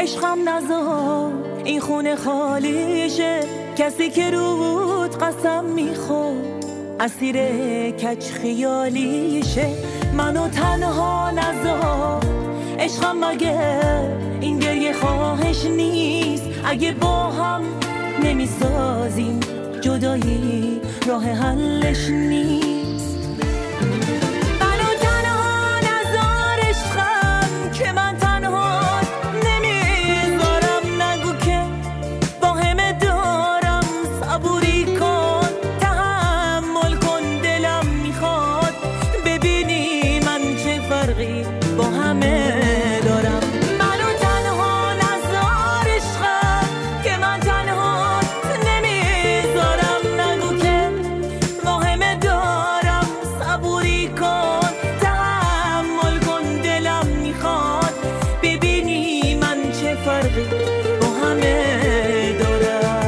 عشقم نذار این خونه خالیشه، کسی که رود قسم میخورد اسیر کج خیالیشه. منو تنها نذار عشقم، مگه این گریه خواهش نیست؟ اگه با هم نمیسازیم جدایی راه حلش نیست. منو تنها نذار عشقم که من تنها نمیذارم، نگو که با همه دارم، صبوری کن تحمل کن، دلم میخواد ببینی من چه فرقی با همه دارم. منو تنها نذار عشقم که من تنها نمیذارم، نگو که با همه دارم، صبوری کن تحمل کن، دلم میخواد ببینی من چه فرقی با همه دارم.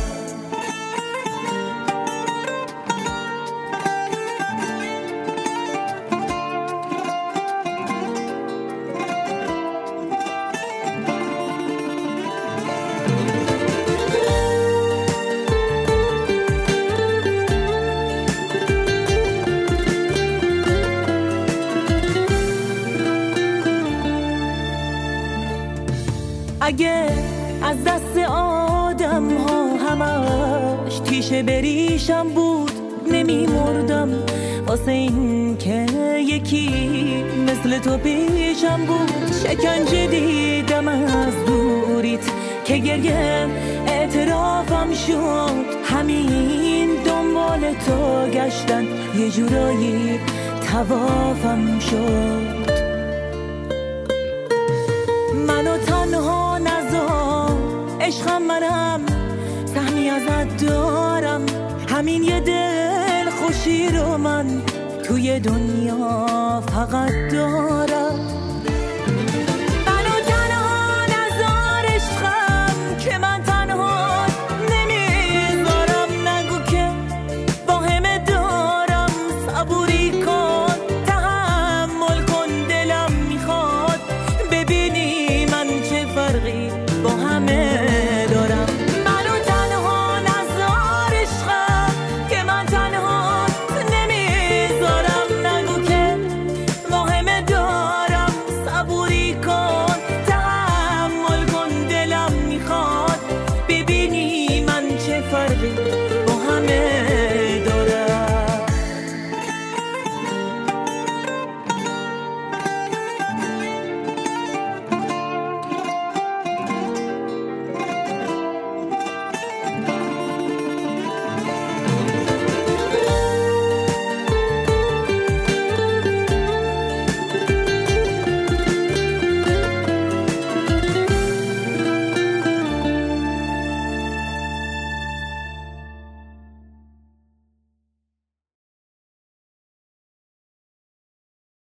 اگه از دست آدم ها همش تیشه بریشم بود، نمیمردم واسه این که یکی مثل تو پیشم بود. شکنجه دیدم از دوریت که گریم اعترافم شد، همین دنبال تو گشتن یه جورایی توافم شد. منو تنها نذار عشقم، منم سهمی ازت دارم، همین یه دل خوشی رو من توی دنیا فقط دارم.